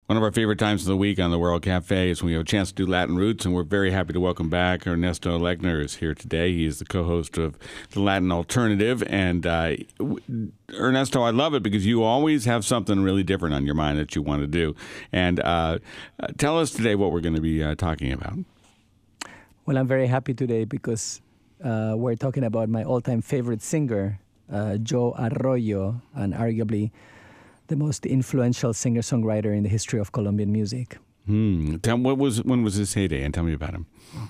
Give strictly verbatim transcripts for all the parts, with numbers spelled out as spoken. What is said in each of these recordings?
One of our favorite times of the week on the World Cafe is when we have a chance to do Latin Roots, and we're very happy to welcome back Ernesto Lechner is here today. He is the co-host of the Latin Alternative, and uh, Ernesto, I love it because you always have something really different on your mind that you want to do. And uh, tell us today what we're going to be uh, talking about. Well, I'm very happy today because uh, we're talking about my all-time favorite singer, uh, Joe Arroyo, and arguably the most influential singer-songwriter in the history of Colombian music. Hmm. Tell, what was when was his heyday? And tell me about him.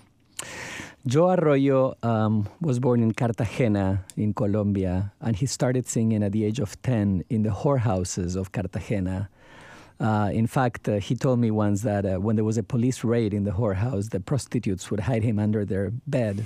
Joe Arroyo um, was born in Cartagena in Colombia, and he started singing at the age of ten in the whorehouses of Cartagena. Uh, in fact, uh, he told me once that uh, when there was a police raid in the whorehouse, the prostitutes would hide him under their bed.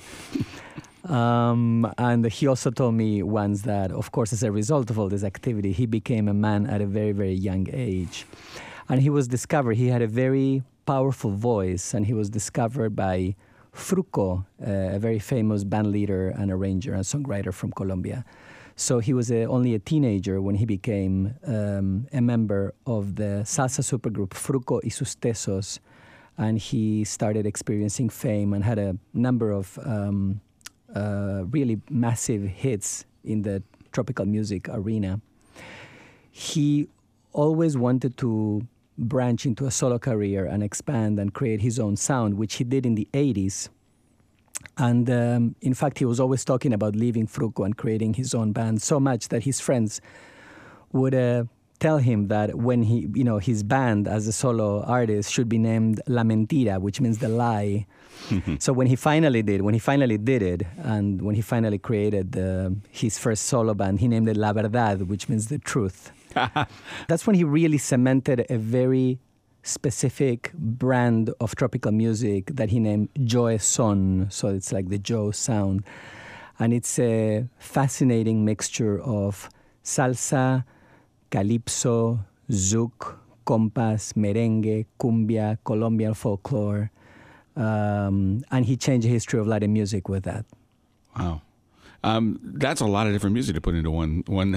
Um, and he also told me once that, of course, as a result of all this activity, he became a man at a very, very young age. And he was discovered, he had a very powerful voice, and he was discovered by Fruco, uh, a very famous band leader and arranger and songwriter from Colombia. So he was a, only a teenager when he became um, a member of the salsa supergroup Fruco y sus Tesos, and he started experiencing fame and had a number of um, Uh, really massive hits in the tropical music arena. He always wanted to branch into a solo career and expand and create his own sound, which he did in the eighties. And um, in fact, he was always talking about leaving Fruco and creating his own band, so much that his friends would uh, tell him that when he, you know, his band as a solo artist should be named La Mentira, which means the lie. So when he finally did, when he finally did it, and when he finally created uh, his first solo band, he named it La Verdad, which means the truth. That's when he really cemented a very specific brand of tropical music that he named Joe Son. So it's like the Joe sound. And it's a fascinating mixture of salsa, calypso, zouk, compas, merengue, cumbia, Colombian folklore. Um, and he changed the history of Latin music with that. Wow. Um, that's a lot of different music to put into one, one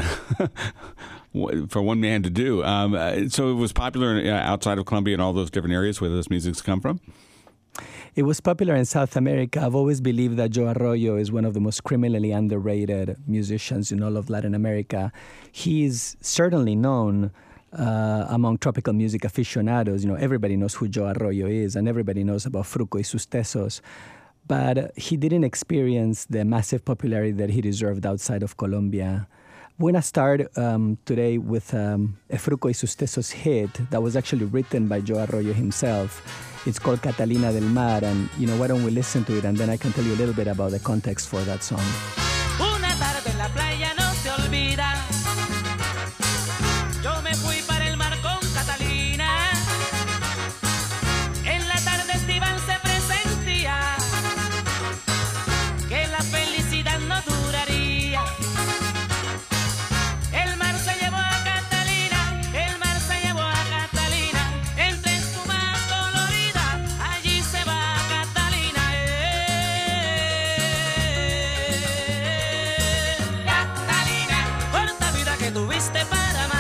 for one man to do. Um, so it was popular outside of Colombia and all those different areas where this music's come from? It was popular in South America. I've always believed that Joe Arroyo is one of the most criminally underrated musicians in all of Latin America. He's certainly known Uh, among tropical music aficionados. You know, everybody knows who Joe Arroyo is, and everybody knows about Fruco y sus Tesos. But uh, he didn't experience the massive popularity that he deserved outside of Colombia. We're going to start um, today with um, a Fruco y sus Tesos hit that was actually written by Joe Arroyo himself. It's called Catalina del Mar, and, you know, why don't we listen to it, and then I can tell you a little bit about the context for that song. Una tarde en la playa no se olvida. Yo me fui para el mar con Catalina. En la tarde estival se presentía que la felicidad no duraría. El mar se llevó a Catalina, el mar se llevó a Catalina. Entre espumas coloridas, allí se va Catalina. Eh. Catalina, corta vida que tuviste para amar.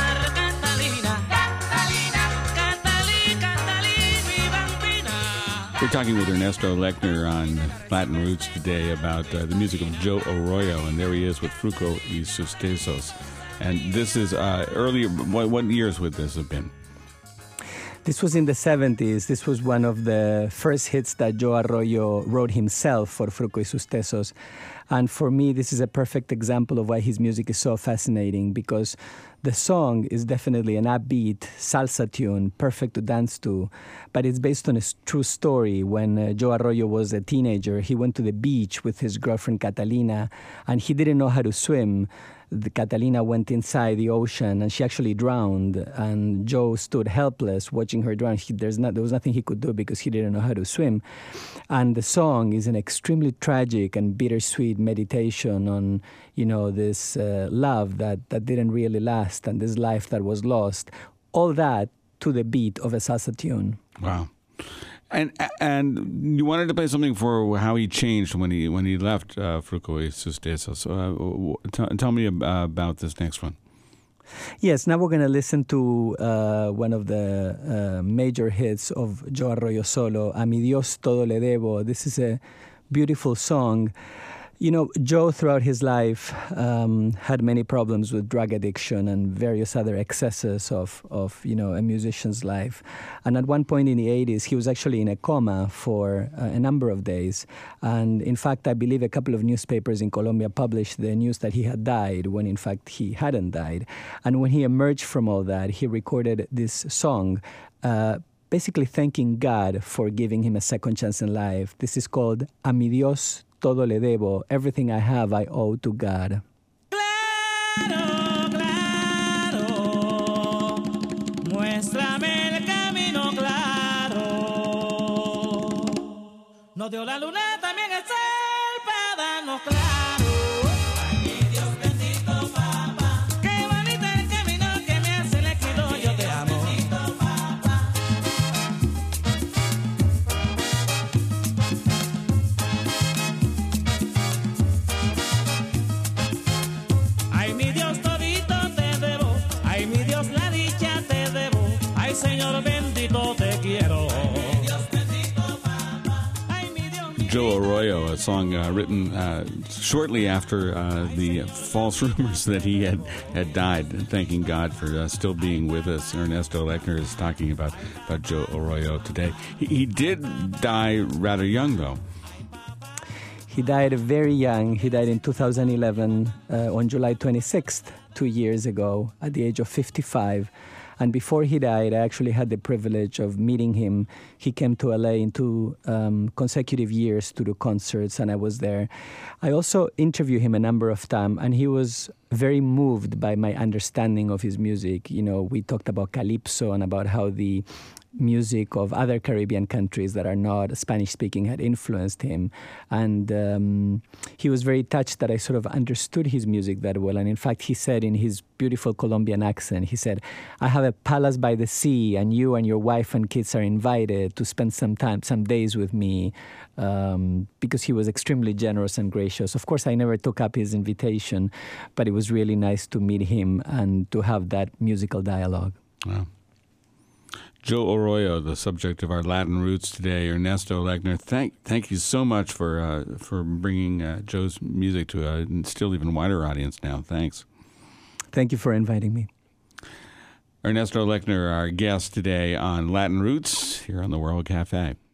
We're talking with Ernesto Lechner on Latin Roots today about uh, the music of Joe Arroyo, and there he is with Fruco y sus Tesos. And this is uh, earlier, what, what years would this have been? This was in the seventies. This was one of the first hits that Joe Arroyo wrote himself for Fruco y sus Tesos. And for me, this is a perfect example of why his music is so fascinating, because the song is definitely an upbeat salsa tune, perfect to dance to, but it's based on a true story. When uh, Joe Arroyo was a teenager, he went to the beach with his girlfriend Catalina, and he didn't know how to swim. The Catalina went inside the ocean, and she actually drowned, and Joe stood helpless watching her drown. He, there's not, there was nothing he could do because he didn't know how to swim. And the song is an extremely tragic and bittersweet meditation on, you know, this uh, love that, that didn't really last and this life that was lost. All that to the beat of a salsa tune. Wow. And and you wanted to play something for how he changed when he when he left uh, Fruco y sus Tesos. So, uh, t- tell me ab- uh, about this next one. Yes, now we're going to listen to uh, one of the uh, major hits of Joe Arroyo solo, A Mi Dios Todo Le Debo. This is a beautiful song. You know, Joe, throughout his life, um, had many problems with drug addiction and various other excesses of, of, you know, a musician's life. And at one point in the eighties, he was actually in a coma for uh, a number of days. And in fact, I believe a couple of newspapers in Colombia published the news that he had died when, in fact, he hadn't died. And when he emerged from all that, he recorded this song, uh, basically thanking God for giving him a second chance in life. This is called A Mi Dios Todo Le Debo. Everything I have, I owe to God. Claro, claro, muéstrame el camino claro. Nos dio la luna, también el sol para darnos claro. Ay, mi Dios bendito, papá. Qué bonito el camino que me hace el equido, yo te amo. Señor bendito, te quiero. Joe Arroyo, a song uh, written uh, shortly after uh, the false rumors that he had, had died, thanking God for uh, still being with us. Ernesto Lechner is talking about, about Joe Arroyo today. He, he did die rather young, though. He died very young. He died in two thousand eleven uh, on July twenty-sixth, two years ago, at the age of fifty-five. And before he died, I actually had the privilege of meeting him. He came to L A in two um, consecutive years to do concerts, and I was there. I also interviewed him a number of times, and he was very moved by my understanding of his music. You know, we talked about calypso and about how the music of other Caribbean countries that are not Spanish-speaking had influenced him. And um, he was very touched that I sort of understood his music that well. And in fact, he said in his beautiful Colombian accent, he said, I have a palace by the sea, and you and your wife and kids are invited to spend some time, some days with me, um, because he was extremely generous and gracious. Of course, I never took up his invitation, but it was really nice to meet him and to have that musical dialogue. Wow. Joe Arroyo, the subject of our Latin Roots today. Ernesto Lechner, thank thank you so much for uh, for bringing uh, Joe's music to a still even wider audience now. Thanks. Thank you for inviting me. Ernesto Lechner, our guest today on Latin Roots here on the World Cafe.